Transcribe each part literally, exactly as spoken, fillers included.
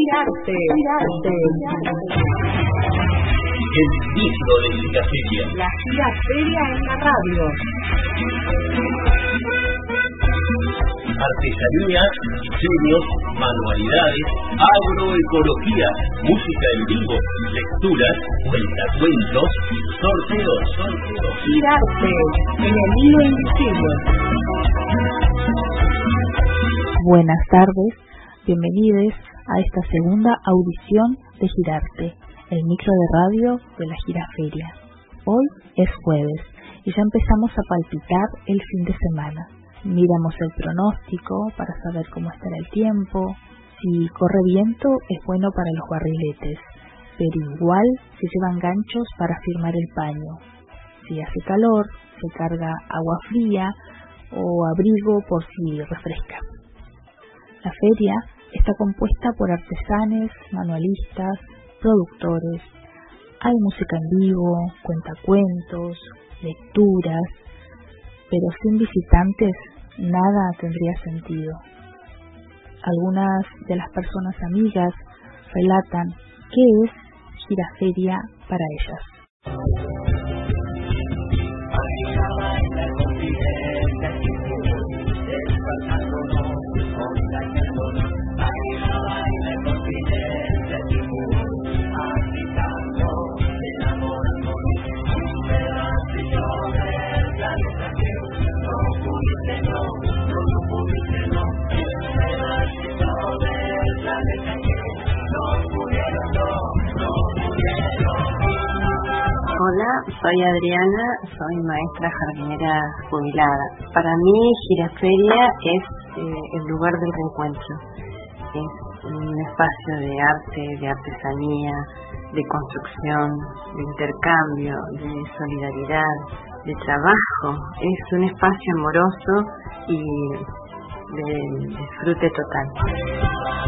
Girarte, girarte. El ciclo de Giraferia. La Giraferia en la radio. Artesanías, diseños, manualidades, agroecología, música en vivo, lecturas, cuentacuentos, sorteos, sorteos. Girarte en el hilo invisible. Buenas tardes, bienvenidos a esta segunda audición de Girarte, el micro de radio de la Giraferia. Hoy es jueves y ya empezamos a palpitar el fin de semana. Miramos el pronóstico para saber cómo estará el tiempo. Si corre viento es bueno para los barriletes, pero igual se llevan ganchos para firmar el paño. Si hace calor, se carga agua fría o abrigo por si refresca. La feria está compuesta por artesanes, manualistas, productores. Hay música en vivo, cuentacuentos, lecturas, pero sin visitantes nada tendría sentido. Algunas de las personas amigas relatan qué es Giraferia para ellas. Hola, soy Adriana, soy maestra jardinera jubilada. Para mí Giraferia es eh, el lugar del reencuentro. Es un espacio de arte, de artesanía, de construcción, de intercambio, de solidaridad, de trabajo. Es un espacio amoroso y de disfrute total.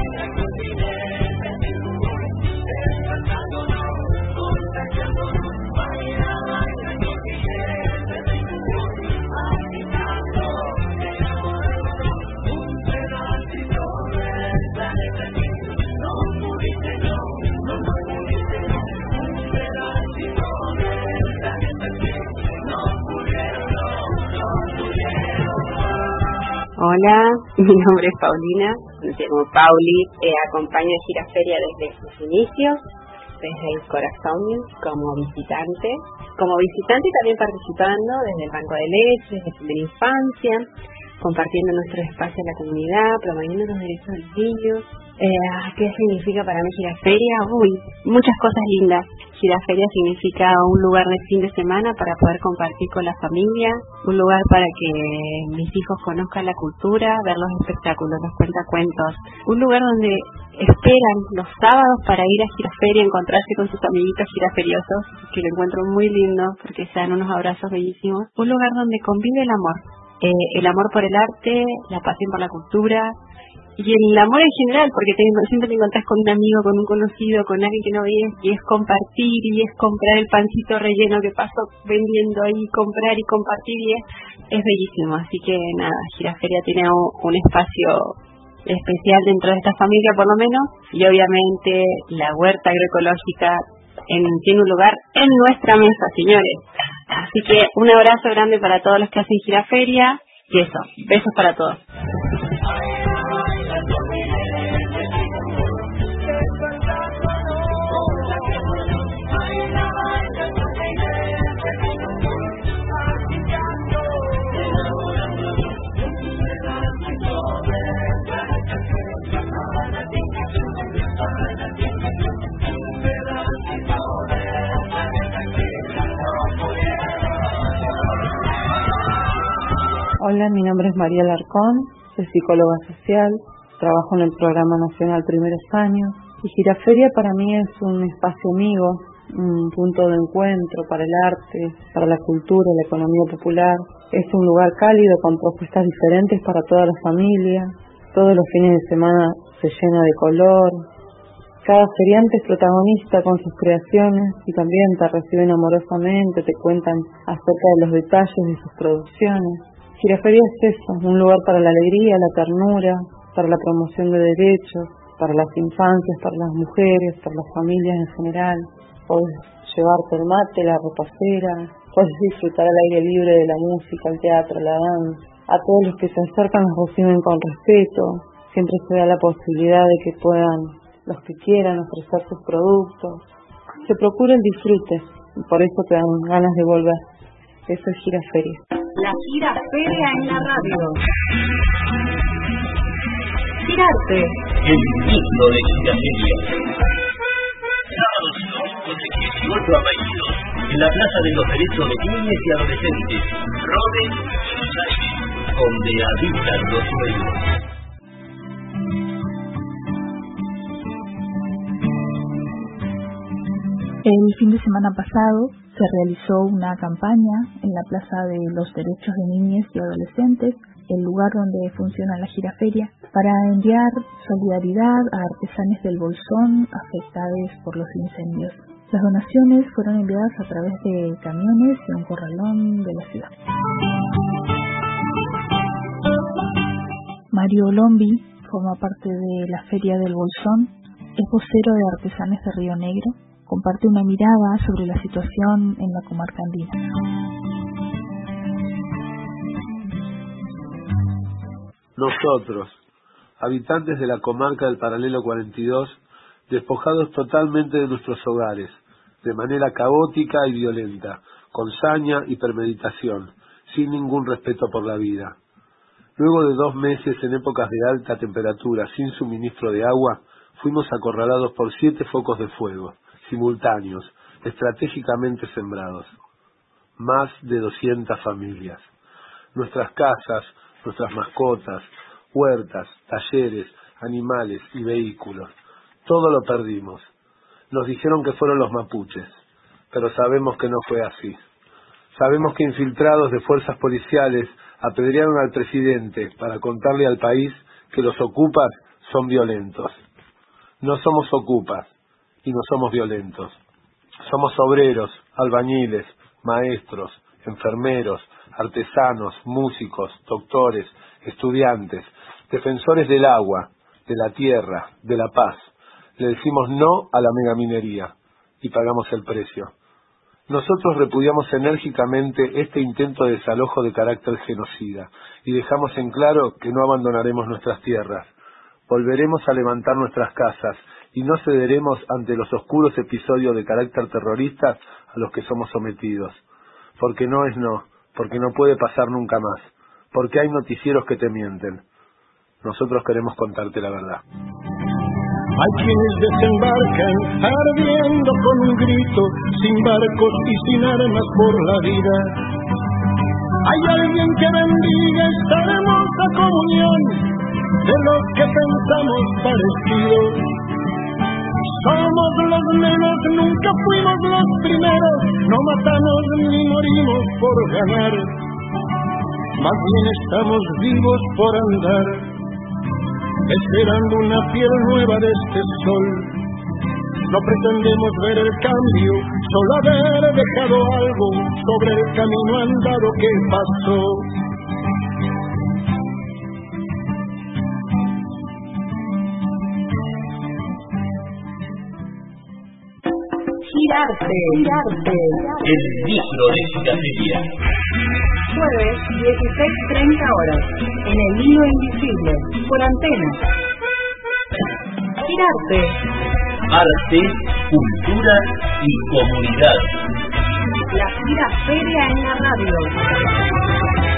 Hola, mi nombre es Paulina, me llamo Pauli, eh, acompaño a Giraferia desde sus inicios, desde el corazón, como visitante, como visitante y también participando desde el banco de leche, desde primera infancia, compartiendo nuestro espacio en la comunidad, promoviendo los derechos de los niños. Eh, ¿Qué significa para mí Giraferia? Uy, muchas cosas lindas. Giraferia significa un lugar de fin de semana para poder compartir con la familia, un lugar para que mis hijos conozcan la cultura, ver los espectáculos, los cuentacuentos, un lugar donde esperan los sábados para ir a Giraferia, encontrarse con sus amiguitos giraferiosos, que lo encuentro muy lindo porque se dan unos abrazos bellísimos, un lugar donde convive el amor, eh, el amor por el arte, la pasión por la cultura, y el amor en general, porque te, siempre te encontrás con un amigo, con un conocido, con alguien que no ves, y es compartir, y es comprar el pancito relleno que paso vendiendo ahí, comprar y compartir, y es, es bellísimo. Así que nada, Giraferia tiene un, un espacio especial dentro de esta familia por lo menos, y obviamente la huerta agroecológica en, tiene un lugar en nuestra mesa, señores. Así que un abrazo grande para todos los que hacen Giraferia, y eso, besos para todos. Hola, mi nombre es María Larcón, soy psicóloga social, trabajo en el Programa Nacional Primeros Años y Giraferia para mí es un espacio amigo, un punto de encuentro para el arte, para la cultura, la economía popular. Es un lugar cálido con propuestas diferentes para toda la familia. Todos los fines de semana se llena de color. Cada feriante es protagonista con sus creaciones y también te reciben amorosamente, te cuentan acerca de los detalles de sus producciones. Giraferia es eso, un lugar para la alegría, la ternura, para la promoción de derechos, para las infancias, para las mujeres, para las familias en general. Podés llevarte el mate, la reposera, podés disfrutar al aire libre de la música, el teatro, la danza. A todos los que se acercan los reciben con respeto, siempre se da la posibilidad de que puedan, los que quieran, ofrecer sus productos. Se procura el disfrute, y por eso te dan ganas de volver. Eso es Giraferia. La Giraferia en la radio. Girarte. El ciclo de Giraferia. Sábados y domingos de dieciocho a veintidós en la Plaza de los Derechos de Niñas y Adolescentes, Rodes, Buenos Aires, donde habitan los sueños. El fin de semana pasado se realizó una campaña en la Plaza de los Derechos de Niñas y Adolescentes, el lugar donde funciona la Giraferia, para enviar solidaridad a artesanes del Bolsón afectados por los incendios. Las donaciones fueron enviadas a través de camiones y un corralón de la ciudad. Mario Lombi forma parte de la Feria del Bolsón, es vocero de Artesanes de Río Negro, comparte una mirada sobre la situación en la comarca andina. Nosotros, habitantes de la comarca del Paralelo cuarenta y dos, despojados totalmente de nuestros hogares, de manera caótica y violenta, con saña y premeditación, sin ningún respeto por la vida. Luego de dos meses en épocas de alta temperatura, sin suministro de agua, fuimos acorralados por siete focos de fuego, simultáneos, estratégicamente sembrados. Más de doscientas familias. Nuestras casas, nuestras mascotas, huertas, talleres, animales y vehículos. Todo lo perdimos. Nos dijeron que fueron los mapuches, pero sabemos que no fue así. Sabemos que infiltrados de fuerzas policiales apedrearon al presidente para contarle al país que los ocupas son violentos. No somos ocupas y no somos violentos. Somos obreros, albañiles, maestros, enfermeros, artesanos, músicos, doctores, estudiantes, defensores del agua, de la tierra, de la paz. Le decimos no a la megaminería y pagamos el precio. Nosotros repudiamos enérgicamente este intento de desalojo de carácter genocida y dejamos en claro que no abandonaremos nuestras tierras. Volveremos a levantar nuestras casas y no cederemos ante los oscuros episodios de carácter terrorista a los que somos sometidos. Porque no es no, porque no puede pasar nunca más, porque hay noticieros que te mienten. Nosotros queremos contarte la verdad. Hay quienes desembarcan ardiendo con un grito, sin barcos y sin armas por la vida. Hay alguien que bendiga esta hermosa comunión de los que pensamos parecidos. Somos los menos, nunca fuimos los primeros, no matamos ni morimos por ganar, más bien estamos vivos por andar, esperando una piel nueva de este sol. No pretendemos ver el cambio, solo haber dejado algo sobre el camino andado que pasó. Girarte, girarte. El ciclo de Giraferia. Jueves, dieciséis treinta horas, en el hilo invisible, por antena. Girarte. Arte, cultura y comunidad. La Giraferia en la radio.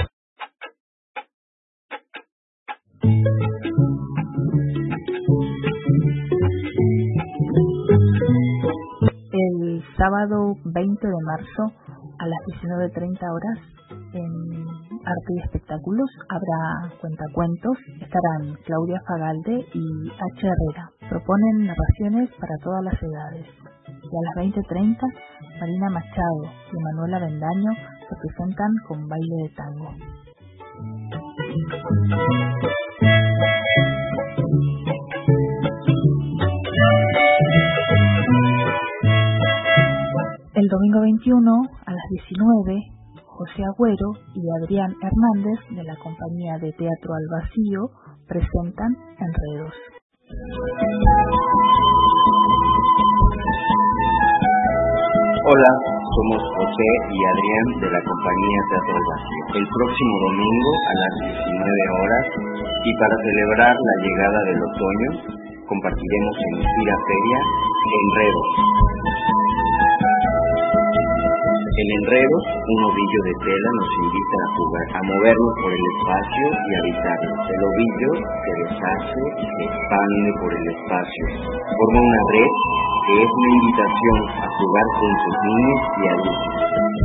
El sábado veinte de marzo a las diecinueve treinta horas en Arte y Espectáculos habrá cuentacuentos. Estarán Claudia Fagalde y H. Herrera. Proponen narraciones para todas las edades. Y a las veinte treinta Marina Machado y Manuela Bendaño se presentan con baile de tango. El domingo veintiuno a las diecinueve, José Agüero y Adrián Hernández de la compañía de teatro Al Vacío presentan Enredos. Hola, somos José y Adrián de la compañía Teatro El Vacío. El próximo domingo a las diecinueve horas y para celebrar la llegada del otoño compartiremos en Gira Feria Enredos. En Enredos, un ovillo de tela nos invita a jugar, a movernos por el espacio y habitarlo. El ovillo se deshace y se expande por el espacio. Forma una red que es una invitación a jugar con sus niños y adultos.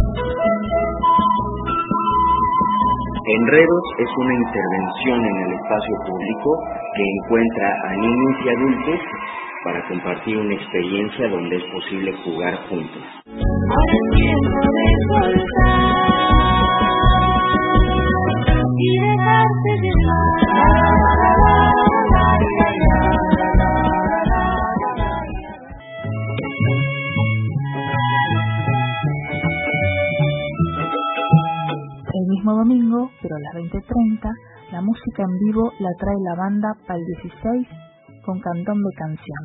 Enredos es una intervención en el espacio público que encuentra a niños y adultos para compartir una experiencia donde es posible jugar juntos. Ahora es tiempo de soltar y dejarse El mismo domingo, pero a las veinte treinta, la música en vivo la trae la banda Pal dieciséis con Candombe Canción.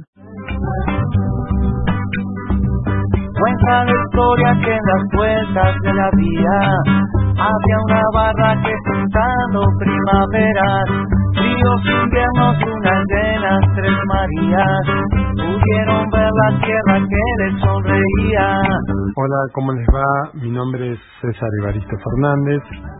Cuenta la historia que en las vueltas de la vida había una barra que juntando primaveras, fríos inviernos, unas llenas, tres Marías, pudieron ver la tierra que les sonreía. Hola, ¿cómo les va? Mi nombre es César Evaristo Fernández,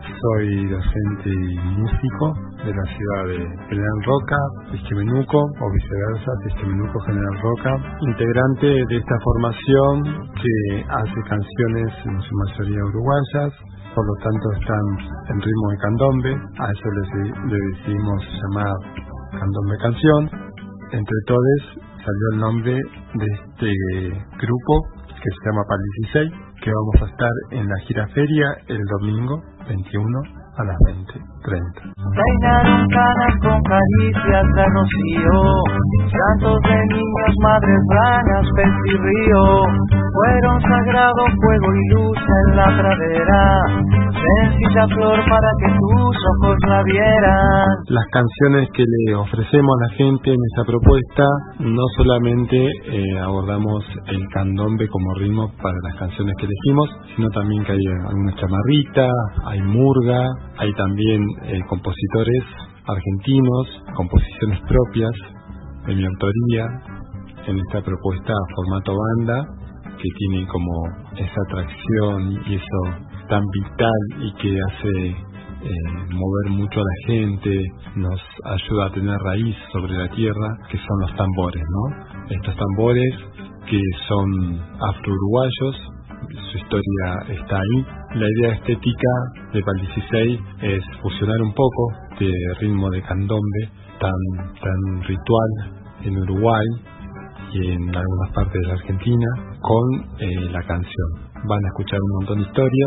soy docente y músico de la ciudad de General Roca, Pisquemenuco, o viceversa, Pisquemenuco, General Roca, integrante de esta formación que hace canciones en su mayoría uruguayas, por lo tanto están en ritmo de candombe, a eso le, le decidimos llamar Candombe Canción. Entre todos salió el nombre de este grupo que se llama Pal dieciséis, que vamos a estar en la gira feria el domingo veintiuno a las veinte treinta. Peinaron canas con caricias de rocío, santos de niños, madres ranas, pez y río, fueron sagrado fuego y luz en la pradera, sencilla flor para que tus ojos la vieran. Las canciones que le ofrecemos a la gente en esta propuesta, no solamente eh, abordamos el candombe como ritmo para las canciones que elegimos, sino también que hay alguna chamarrita, hay murga, hay también eh, compositores argentinos, composiciones propias de mi autoría en esta propuesta formato banda, que tiene como esa atracción y eso tan vital y que hace eh, mover mucho a la gente, nos ayuda a tener raíz sobre la tierra, que son los tambores, ¿no? Estos tambores que son afro-uruguayos, su historia está ahí. La idea estética de Pal dieciséis es fusionar un poco de ritmo de candombe tan, tan ritual en Uruguay y en algunas partes de la Argentina con eh, la canción. Van a escuchar un montón de historias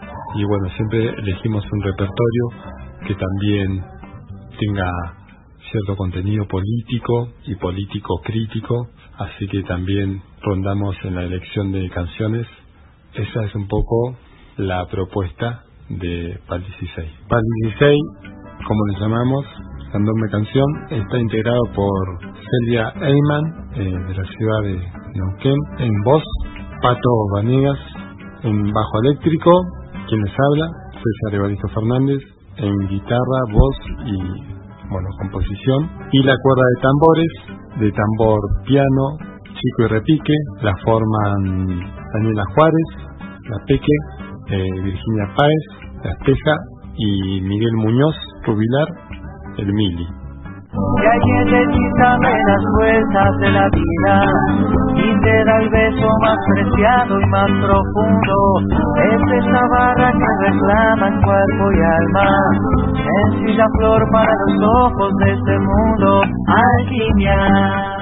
y bueno, siempre elegimos un repertorio que también tenga cierto contenido político y político crítico, así que también rondamos en la elección de canciones. Esa es un poco la propuesta de Pal dieciséis. Pal dieciséis, como le llamamos, Candombe Canción, está integrado por Celia Eyman, eh, de la ciudad de Neuquén, en voz, Pato Vanegas, en bajo eléctrico, quien les habla, César Evaristo Fernández, en guitarra, voz y, bueno, composición, y la cuerda de tambores, de tambor piano, chico y repique, la forman Daniela Juárez, la Peque, eh, Virginia Páez, la Espeja, y Miguel Muñoz, Rubilar, el Mili. Y alguien te quita las vueltas de la vida y te da el beso más preciado y más profundo. Es esa barra que reclama en cuerpo y alma, sencilla flor para los ojos de este mundo. Alquimia.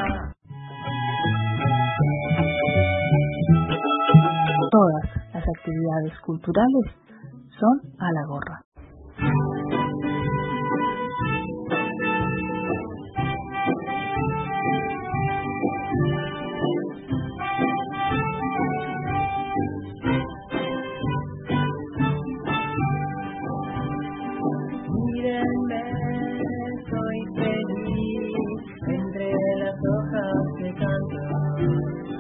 Todas las actividades culturales son a la gorra. Mírenme, soy feliz entre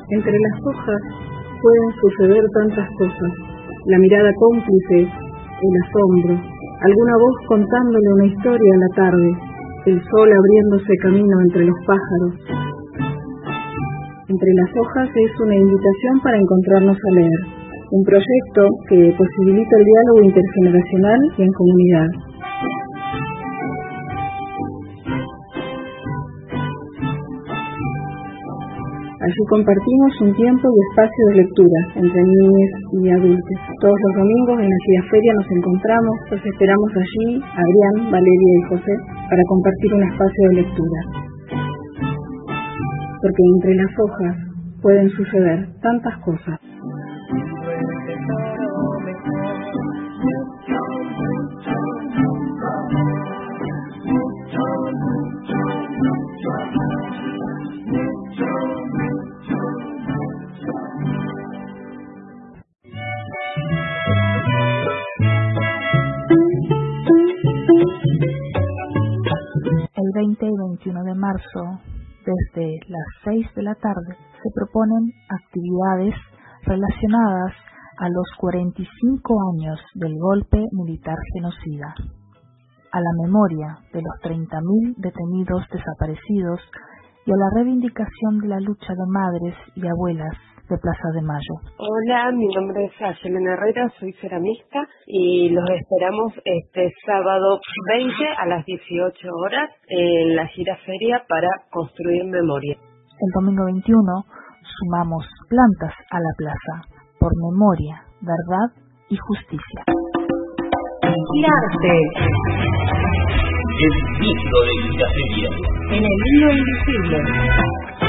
Entre las hojas pueden suceder tantas cosas. La mirada cómplice, el asombro, alguna voz contándole una historia a la tarde, el sol abriéndose camino entre los pájaros. Entre las hojas es una invitación para encontrarnos a leer, un proyecto que posibilita el diálogo intergeneracional y en comunidad. Allí compartimos un tiempo y espacio de lectura entre niños y adultos. Todos los domingos en la Giraferia nos encontramos, los esperamos allí, Adrián, Valeria y José, para compartir un espacio de lectura. Porque entre las hojas pueden suceder tantas cosas. El veinte y veintiuno de marzo, desde las seis de la tarde, se proponen actividades relacionadas a los cuarenta y cinco años del golpe militar genocida, a la memoria de los treinta mil detenidos desaparecidos y a la reivindicación de la lucha de madres y abuelas de Plaza de Mayo. Hola, mi nombre es Ayelena Herrera, soy ceramista y los esperamos este sábado veinte a las dieciocho horas en la Giraferia para construir memoria. El domingo veintiuno sumamos plantas a la plaza por memoria, verdad y justicia. Girarte. El ciclo de Giraferia. En el hilo invisible.